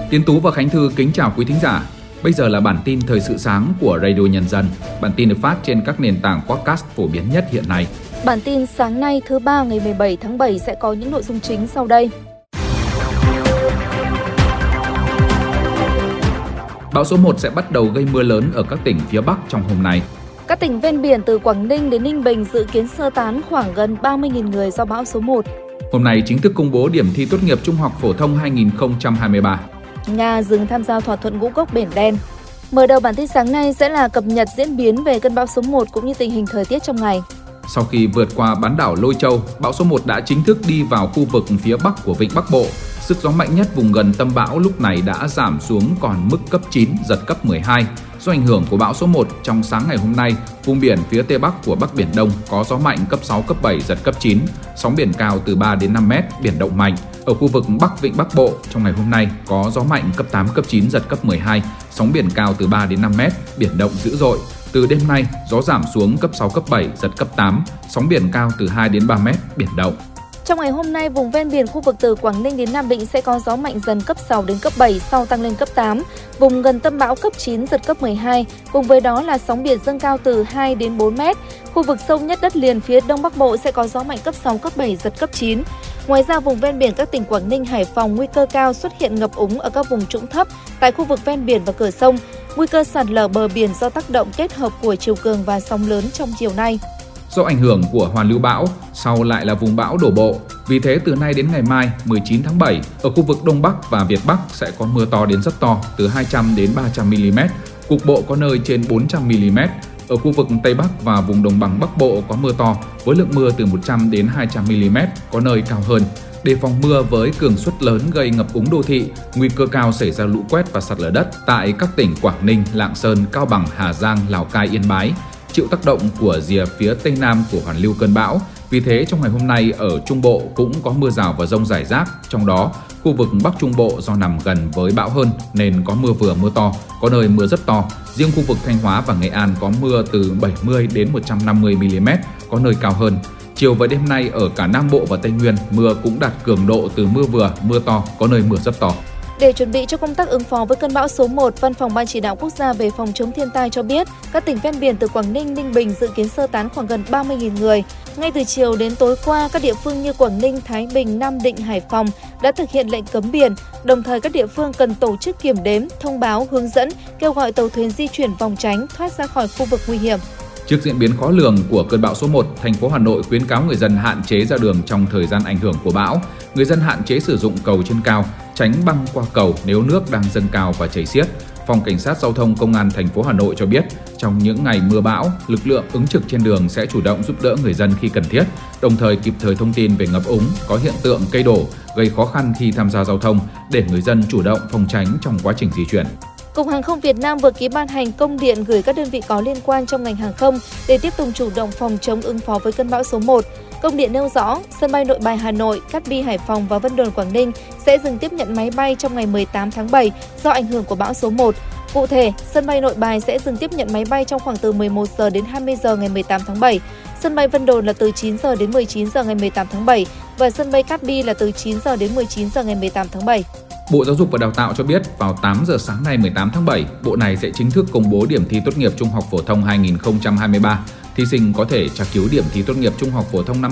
Tiến Tú và Khánh Thư kính chào quý thính giả. Bây giờ là bản tin thời sự sáng của Radio Nhân dân. Bản tin được phát trên các nền tảng podcast phổ biến nhất hiện nay. Bản tin sáng nay thứ ba ngày 17 tháng 7 sẽ có những nội dung chính sau đây. Bão số 1 sẽ bắt đầu gây mưa lớn ở các tỉnh phía Bắc trong hôm nay. Các tỉnh ven biển từ Quảng Ninh đến Ninh Bình dự kiến sơ tán khoảng gần 30.000 người do bão số 1. Hôm nay chính thức công bố điểm thi tốt nghiệp Trung học phổ thông 2023. Nga dừng tham gia thỏa thuận ngũ cốc Biển Đen. Mở đầu bản tin sáng nay sẽ là cập nhật diễn biến về cơn bão số 1 cũng như tình hình thời tiết trong ngày. Sau khi vượt qua bán đảo Lôi Châu, bão số 1 đã chính thức đi vào khu vực phía Bắc của Vịnh Bắc Bộ. Sức gió mạnh nhất vùng gần tâm bão lúc này đã giảm xuống còn mức cấp 9, giật cấp 12. Do ảnh hưởng của bão số 1, trong sáng ngày hôm nay, vùng biển phía Tây Bắc của Bắc Biển Đông có gió mạnh cấp 6, cấp 7, giật cấp 9, sóng biển cao từ 3 đến 5 mét, biển động mạnh. Ở khu vực Bắc Vịnh Bắc Bộ, trong ngày hôm nay có gió mạnh cấp 8, cấp 9, giật cấp 12, sóng biển cao từ 3 đến 5 mét, biển động dữ dội. Từ đêm nay, gió giảm xuống cấp 6, cấp 7, giật cấp 8, sóng biển cao từ 2 đến 3 mét, biển động. Trong ngày hôm nay, vùng ven biển khu vực từ Quảng Ninh đến Nam Định sẽ có gió mạnh dần cấp 6 đến cấp 7, sau tăng lên cấp 8. Vùng gần tâm bão cấp 9, giật cấp 12. Cùng với đó là sóng biển dâng cao từ 2 đến 4 mét. Khu vực sâu nhất đất liền phía Đông Bắc Bộ sẽ có gió mạnh cấp 6, cấp 7, giật cấp 9. Ngoài ra, vùng ven biển các tỉnh Quảng Ninh, Hải Phòng nguy cơ cao xuất hiện ngập úng ở các vùng trũng thấp tại khu vực ven biển và cửa sông. Nguy cơ sạt lở bờ biển do tác động kết hợp của chiều cường và sóng lớn trong chiều nay. Do ảnh hưởng của hoàn lưu bão, sau lại là vùng bão đổ bộ. Vì thế từ nay đến ngày mai 19 tháng 7, ở khu vực Đông Bắc và Việt Bắc sẽ có mưa to đến rất to, từ 200 đến 300 mm, cục bộ có nơi trên 400 mm. Ở khu vực Tây Bắc và vùng đồng bằng Bắc Bộ có mưa to, với lượng mưa từ 100 đến 200 mm, có nơi cao hơn. Đề phòng mưa với cường suất lớn gây ngập úng đô thị, nguy cơ cao xảy ra lũ quét và sạt lở đất tại các tỉnh Quảng Ninh, Lạng Sơn, Cao Bằng, Hà Giang, Lào Cai, Yên Bái. Chịu tác động của rìa phía Tây Nam của hoàn lưu cơn bão. Vì thế trong ngày hôm nay ở Trung Bộ cũng có mưa rào và dông rải rác. Trong đó, khu vực Bắc Trung Bộ do nằm gần với bão hơn nên có mưa vừa mưa to, có nơi mưa rất to. Riêng khu vực Thanh Hóa và Nghệ An có mưa từ 70 đến 150 mm, có nơi cao hơn. Chiều và đêm nay ở cả Nam Bộ và Tây Nguyên, mưa cũng đạt cường độ từ mưa vừa, mưa to, có nơi mưa rất to. Để chuẩn bị cho công tác ứng phó với cơn bão số 1, Văn phòng Ban Chỉ đạo Quốc gia về phòng chống thiên tai cho biết, các tỉnh ven biển từ Quảng Ninh, Ninh Bình dự kiến sơ tán khoảng gần 30.000 người. Ngay từ chiều đến tối qua, các địa phương như Quảng Ninh, Thái Bình, Nam Định, Hải Phòng đã thực hiện lệnh cấm biển. Đồng thời các địa phương cần tổ chức kiểm đếm, thông báo, hướng dẫn, kêu gọi tàu thuyền di chuyển vòng tránh, thoát ra khỏi khu vực nguy hiểm. Trước diễn biến khó lường của cơn bão số 1, thành phố Hà Nội khuyến cáo người dân hạn chế ra đường trong thời gian ảnh hưởng của bão. Người dân hạn chế sử dụng cầu trên cao, tránh băng qua cầu nếu nước đang dâng cao và chảy xiết. Phòng Cảnh sát Giao thông Công an thành phố Hà Nội cho biết, trong những ngày mưa bão, lực lượng ứng trực trên đường sẽ chủ động giúp đỡ người dân khi cần thiết, đồng thời kịp thời thông tin về ngập úng, có hiện tượng cây đổ, gây khó khăn khi tham gia giao thông để người dân chủ động phòng tránh trong quá trình di chuyển. Cục Hàng không Việt Nam vừa ký ban hành công điện gửi các đơn vị có liên quan trong ngành hàng không để tiếp tục chủ động phòng chống ứng phó với cơn bão số 1. Công điện nêu rõ, sân bay Nội Bài Hà Nội, Cát Bi Hải Phòng và Vân Đồn Quảng Ninh sẽ dừng tiếp nhận máy bay trong ngày 18 tháng 7 do ảnh hưởng của bão số 1. Cụ thể, sân bay Nội Bài sẽ dừng tiếp nhận máy bay trong khoảng từ 11 giờ đến 20 giờ ngày 18 tháng 7. Sân bay Vân Đồn là từ 9 giờ đến 19 giờ ngày 18 tháng 7 và sân bay Cát Bi là từ 9 giờ đến 19 giờ ngày 18 tháng 7. Bộ Giáo dục và Đào tạo cho biết vào 8 giờ sáng nay 18 tháng 7, Bộ này sẽ chính thức công bố điểm thi tốt nghiệp Trung học phổ thông 2023. Thí sinh có thể tra cứu điểm thi tốt nghiệp Trung học phổ thông năm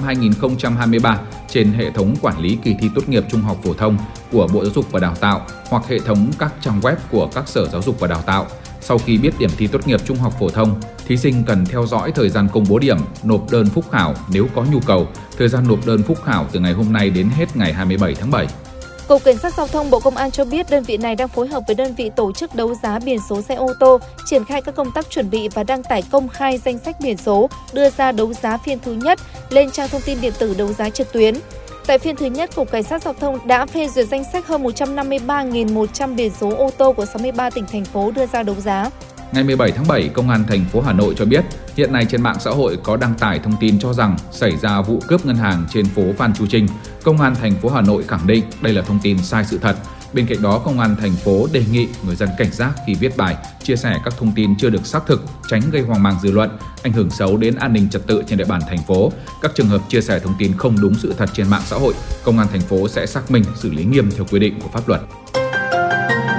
2023 trên hệ thống quản lý kỳ thi tốt nghiệp Trung học phổ thông của Bộ Giáo dục và Đào tạo hoặc hệ thống các trang web của các sở giáo dục và đào tạo. Sau khi biết điểm thi tốt nghiệp Trung học phổ thông, thí sinh cần theo dõi thời gian công bố điểm, nộp đơn phúc khảo nếu có nhu cầu. Thời gian nộp đơn phúc khảo từ ngày hôm nay đến hết ngày 27 tháng 7. Cục Cảnh sát Giao thông Bộ Công an cho biết đơn vị này đang phối hợp với đơn vị tổ chức đấu giá biển số xe ô tô, triển khai các công tác chuẩn bị và đăng tải công khai danh sách biển số, đưa ra đấu giá phiên thứ nhất lên trang thông tin điện tử đấu giá trực tuyến. Tại phiên thứ nhất, Cục Cảnh sát Giao thông đã phê duyệt danh sách hơn 153.100 biển số ô tô của 63 tỉnh, thành phố đưa ra đấu giá. Ngày 17 tháng 7, Công an thành phố Hà Nội cho biết, hiện nay trên mạng xã hội có đăng tải thông tin cho rằng xảy ra vụ cướp ngân hàng trên phố Phan Chu Trinh. Công an thành phố Hà Nội khẳng định đây là thông tin sai sự thật. Bên cạnh đó, Công an thành phố đề nghị người dân cảnh giác khi viết bài, chia sẻ các thông tin chưa được xác thực, tránh gây hoang mang dư luận, ảnh hưởng xấu đến an ninh trật tự trên địa bàn thành phố. Các trường hợp chia sẻ thông tin không đúng sự thật trên mạng xã hội, Công an thành phố sẽ xác minh, xử lý nghiêm theo quy định của pháp luật.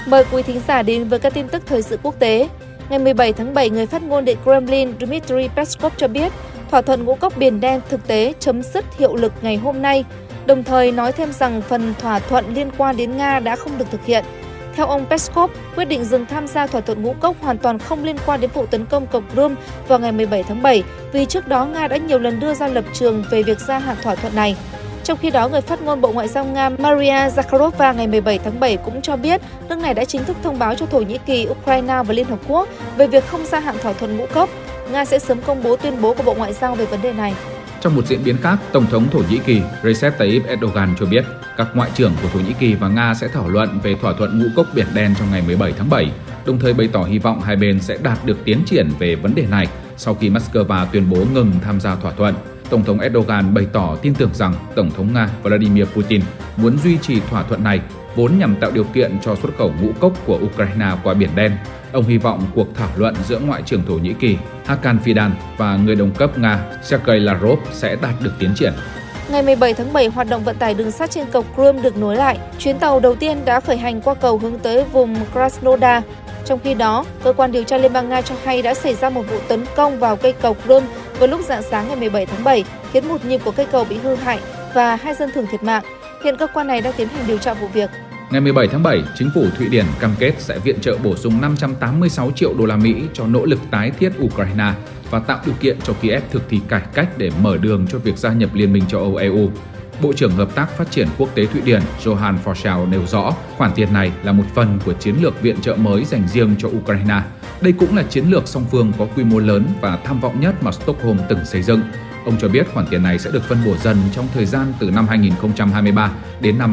Mời quý thính giả đến với các tin tức thời sự quốc tế. Ngày 17 tháng 7, người phát ngôn Điện Kremlin Dmitry Peskov cho biết thỏa thuận ngũ cốc Biển Đen thực tế chấm dứt hiệu lực ngày hôm nay, đồng thời nói thêm rằng phần thỏa thuận liên quan đến Nga đã không được thực hiện. Theo ông Peskov, quyết định dừng tham gia thỏa thuận ngũ cốc hoàn toàn không liên quan đến vụ tấn công cầu Crimea vào ngày 17 tháng 7, vì trước đó Nga đã nhiều lần đưa ra lập trường về việc gia hạn thỏa thuận này. Trong khi đó, người phát ngôn Bộ Ngoại giao Nga Maria Zakharova ngày 17 tháng 7 cũng cho biết nước này đã chính thức thông báo cho Thổ Nhĩ Kỳ, Ukraine và Liên Hợp Quốc về việc không gia hạn thỏa thuận ngũ cốc. Nga sẽ sớm công bố tuyên bố của Bộ Ngoại giao về vấn đề này. Trong một diễn biến khác, Tổng thống Thổ Nhĩ Kỳ Recep Tayyip Erdogan cho biết các ngoại trưởng của Thổ Nhĩ Kỳ và Nga sẽ thảo luận về thỏa thuận ngũ cốc Biển Đen trong ngày 17 tháng 7, đồng thời bày tỏ hy vọng hai bên sẽ đạt được tiến triển về vấn đề này sau khi Moscow tuyên bố ngừng tham gia thỏa thuận. Tổng thống Erdogan bày tỏ tin tưởng rằng Tổng thống Nga Vladimir Putin muốn duy trì thỏa thuận này, vốn nhằm tạo điều kiện cho xuất khẩu ngũ cốc của Ukraine qua Biển Đen. Ông hy vọng cuộc thảo luận giữa Ngoại trưởng Thổ Nhĩ Kỳ Hakan Fidan và người đồng cấp Nga Sergei Lavrov sẽ đạt được tiến triển. Ngày 17 tháng 7, hoạt động vận tải đường sắt trên cầu Crimea được nối lại. Chuyến tàu đầu tiên đã khởi hành qua cầu hướng tới vùng Krasnodar. Trong khi đó, cơ quan điều tra Liên bang Nga cho hay đã xảy ra một vụ tấn công vào cây cầu Crimea vào lúc rạng sáng ngày 17 tháng 7, khiến một nhịp của cây cầu bị hư hại và 2 dân thường thiệt mạng. Hiện cơ quan này đang tiến hành điều tra vụ việc. Ngày 17 tháng 7, chính phủ Thụy Điển cam kết sẽ viện trợ bổ sung 586 triệu đô la Mỹ cho nỗ lực tái thiết Ukraine và tạo điều kiện cho Kiev thực thi cải cách để mở đường cho việc gia nhập Liên minh châu Âu EU. Bộ trưởng Hợp tác Phát triển Quốc tế Thụy Điển Johan Forsell nêu rõ khoản tiền này là một phần của chiến lược viện trợ mới dành riêng cho Ukraine. Đây cũng là chiến lược song phương có quy mô lớn và tham vọng nhất mà Stockholm từng xây dựng. Ông cho biết khoản tiền này sẽ được phân bổ dần trong thời gian từ năm 2023 đến năm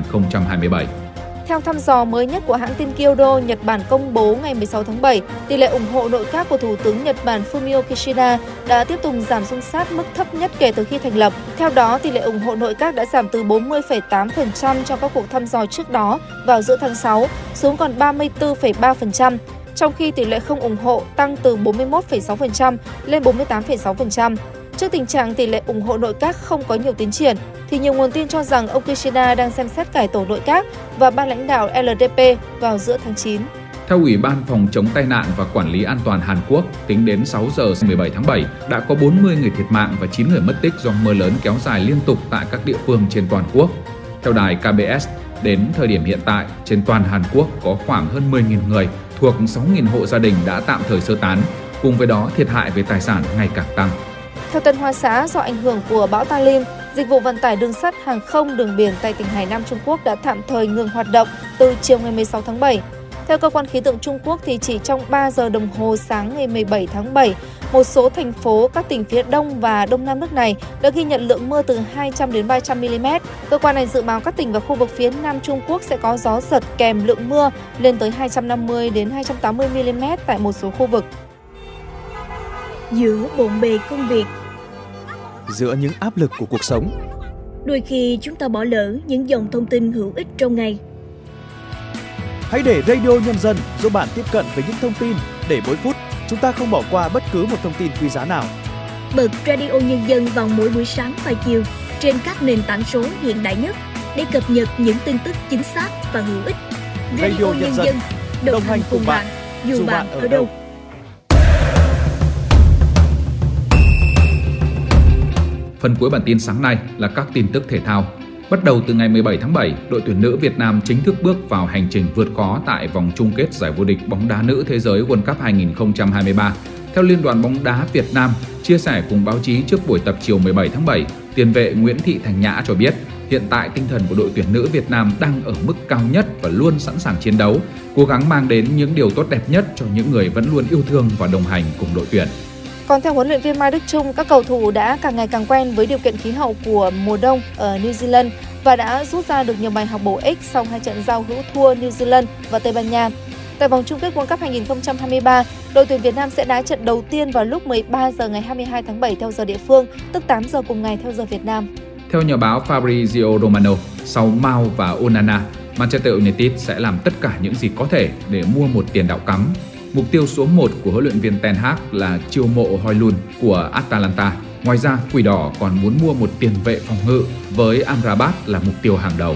2027. Theo thăm dò mới nhất của hãng tin Kyodo, Nhật Bản công bố ngày 16 tháng 7, tỷ lệ ủng hộ nội các của Thủ tướng Nhật Bản Fumio Kishida đã tiếp tục giảm xuống sát mức thấp nhất kể từ khi thành lập. Theo đó, tỷ lệ ủng hộ nội các đã giảm từ 40,8% trong các cuộc thăm dò trước đó vào giữa tháng 6 xuống còn 34,3%, trong khi tỷ lệ không ủng hộ tăng từ 41,6% lên 48,6%. Trước tình trạng tỷ lệ ủng hộ nội các không có nhiều tiến triển, thì nhiều nguồn tin cho rằng ông Kishida đang xem xét cải tổ nội các và ban lãnh đạo LDP vào giữa tháng 9. Theo Ủy ban Phòng chống tai nạn và Quản lý an toàn Hàn Quốc, tính đến 6 giờ ngày 17 tháng 7, đã có 40 người thiệt mạng và 9 người mất tích do mưa lớn kéo dài liên tục tại các địa phương trên toàn quốc. Theo đài KBS, đến thời điểm hiện tại, trên toàn Hàn Quốc có khoảng hơn 10.000 người thuộc 6.000 hộ gia đình đã tạm thời sơ tán, cùng với đó thiệt hại về tài sản ngày càng tăng. Theo Tân Hoa Xã, do ảnh hưởng của bão Talim, dịch vụ vận tải đường sắt, hàng không, đường biển tại tỉnh Hải Nam Trung Quốc đã tạm thời ngừng hoạt động từ chiều ngày 16 tháng 7. Theo cơ quan khí tượng Trung Quốc thì chỉ trong 3 giờ đồng hồ sáng ngày 17 tháng 7, một số thành phố các tỉnh phía Đông và Đông Nam nước này đã ghi nhận lượng mưa từ 200 đến 300 mm. Cơ quan này dự báo các tỉnh và khu vực phía Nam Trung Quốc sẽ có gió giật kèm lượng mưa lên tới 250 đến 280 mm tại một số khu vực. Giữa bộn bề công việc, giữa những áp lực của cuộc sống, đôi khi chúng ta bỏ lỡ những dòng thông tin hữu ích trong ngày. Hãy để Radio Nhân dân giúp bạn tiếp cận với những thông tin để mỗi phút chúng ta không bỏ qua bất cứ một thông tin quý giá nào. Bật Radio Nhân dân vào mỗi buổi sáng và chiều trên các nền tảng số hiện đại nhất để cập nhật những tin tức chính xác và hữu ích. Radio Nhân dân đồng hành cùng bạn dù bạn ở đâu. Phần cuối bản tin sáng nay là các tin tức thể thao. Bắt đầu từ ngày 17 tháng 7, đội tuyển nữ Việt Nam chính thức bước vào hành trình vượt khó tại vòng chung kết giải vô địch bóng đá nữ thế giới World Cup 2023. Theo Liên đoàn bóng đá Việt Nam, chia sẻ cùng báo chí trước buổi tập chiều 17 tháng 7, tiền vệ Nguyễn Thị Thành Nhã cho biết hiện tại tinh thần của đội tuyển nữ Việt Nam đang ở mức cao nhất và luôn sẵn sàng chiến đấu, cố gắng mang đến những điều tốt đẹp nhất cho những người vẫn luôn yêu thương và đồng hành cùng đội tuyển. Còn theo huấn luyện viên Mai Đức Chung, các cầu thủ đã càng ngày càng quen với điều kiện khí hậu của mùa đông ở New Zealand và đã rút ra được nhiều bài học bổ ích sau 2 trận giao hữu thua New Zealand và Tây Ban Nha. Tại vòng chung kết World Cup 2023, đội tuyển Việt Nam sẽ đá trận đầu tiên vào lúc 13 giờ ngày 22 tháng 7 theo giờ địa phương, tức 8 giờ cùng ngày theo giờ Việt Nam. Theo nhà báo Fabrizio Romano, sau Mount và Onana, Manchester United sẽ làm tất cả những gì có thể để mua một tiền đạo cắm. Mục tiêu số 1 của huấn luyện viên Ten Hag là chiêu mộ Højlund của Atalanta. Ngoài ra, Quỷ Đỏ còn muốn mua một tiền vệ phòng ngự với Amrabat là mục tiêu hàng đầu.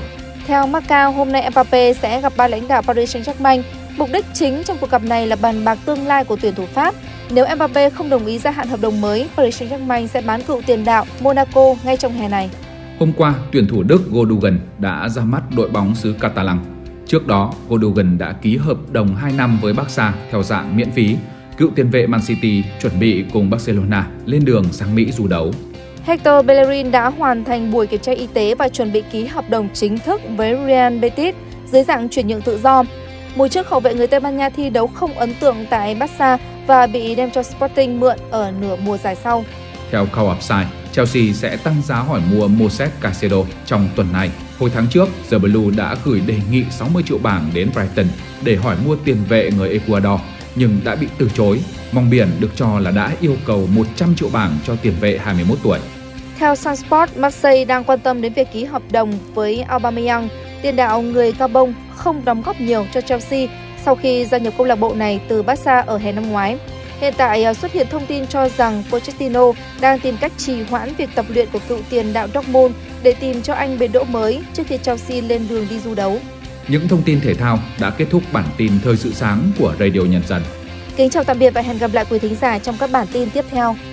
Theo Marca, hôm nay Mbappé sẽ gặp ba lãnh đạo Paris Saint-Germain. Mục đích chính trong cuộc gặp này là bàn bạc tương lai của tuyển thủ Pháp. Nếu Mbappé không đồng ý gia hạn hợp đồng mới, Paris Saint-Germain sẽ bán cựu tiền đạo Monaco ngay trong hè này. Hôm qua, tuyển thủ Đức Gundogan đã ra mắt đội bóng xứ Catalan. Trước đó, Gundogan đã ký hợp đồng 2 năm với Barca theo dạng miễn phí. Cựu tiền vệ Man City chuẩn bị cùng Barcelona lên đường sang Mỹ du đấu. Hector Bellerin đã hoàn thành buổi kiểm tra y tế và chuẩn bị ký hợp đồng chính thức với Real Betis dưới dạng chuyển nhượng tự do. Mùa trước, hậu vệ người Tây Ban Nha thi đấu không ấn tượng tại Barca và bị đem cho Sporting mượn ở nửa mùa giải sau. Theo Cow Upside, Chelsea sẽ tăng giá hỏi mua Moses Caicedo trong tuần này. Hồi tháng trước, The Blue đã gửi đề nghị 60 triệu bảng đến Brighton để hỏi mua tiền vệ người Ecuador, nhưng đã bị từ chối. Mong Biển được cho là đã yêu cầu 100 triệu bảng cho tiền vệ 21 tuổi. Theo Sun Sport, Marseille đang quan tâm đến việc ký hợp đồng với Aubameyang, tiền đạo người Gabon không đóng góp nhiều cho Chelsea sau khi gia nhập câu lạc bộ này từ Barca ở hè năm ngoái. Hiện tại xuất hiện thông tin cho rằng Pochettino đang tìm cách trì hoãn việc tập luyện của cựu tiền đạo Dortmund để tìm cho anh bến đỗ mới trước khi Chelsea lên đường đi du đấu. Những thông tin thể thao đã kết thúc bản tin Thời sự sáng của Radio Nhân dân. Kính chào tạm biệt và hẹn gặp lại quý thính giả trong các bản tin tiếp theo.